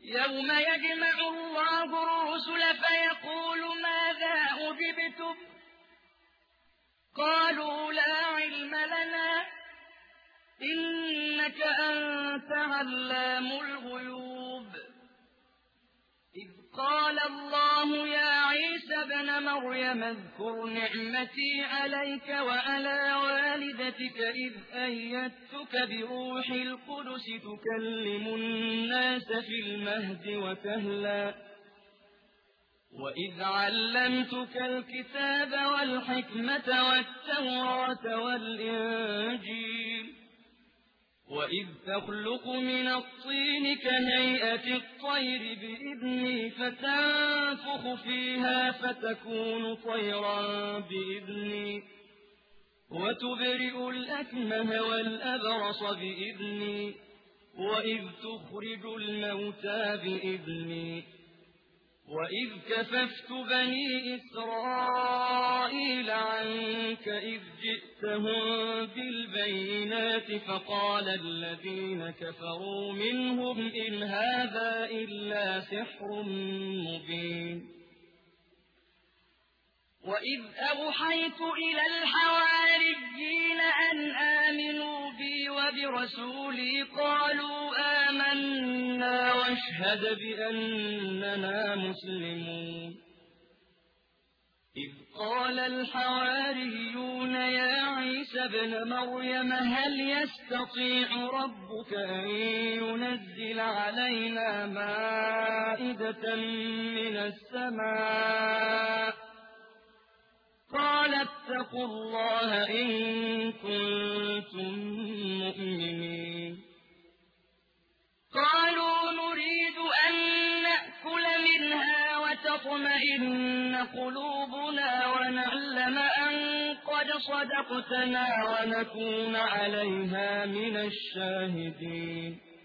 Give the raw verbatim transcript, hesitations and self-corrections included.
يوم يجمع الله الرسل فيقول ماذا أجبتم قالوا لا علم لنا إنك أنت علام الغيوب إذ قال الله يا عيسى ابن مريم اذكر نعمتي عليك وعلى والدتك إذ أيدتك بروح القدس تكلم الناس في المهد وكهلا وإذ علمتك الكتاب والحكمة والتوراة والإنجيل وإذ تخلق من الطين كهيئة الطير بإذني فتنفخ فيها فتكون طيرا بإذني وتبرئ الأكمه والأبرص بإذني وإذ تخرج الموتى بإذني وإذ كففت بني إسرائيل عنك إذ جئتهم بالبينات فقال الذين كفروا منهم إن هذا إلا سحر مبين وإذ أوحيت إلى الحواريين أن آمنوا بي وبرسولي قالوا آمنا واشهد بأننا مسلمون إذ قال الحواريون يا عيسى ابن مريم هل يستطيع ربك أن ينزل علينا مائدة من السماء قال اتقوا الله إن كنتم مؤمنين قالوا نريد أن نأكل منها وتطمئن قلوبنا ونعلم أن قد صدقتنا ونكون عليها من الشاهدين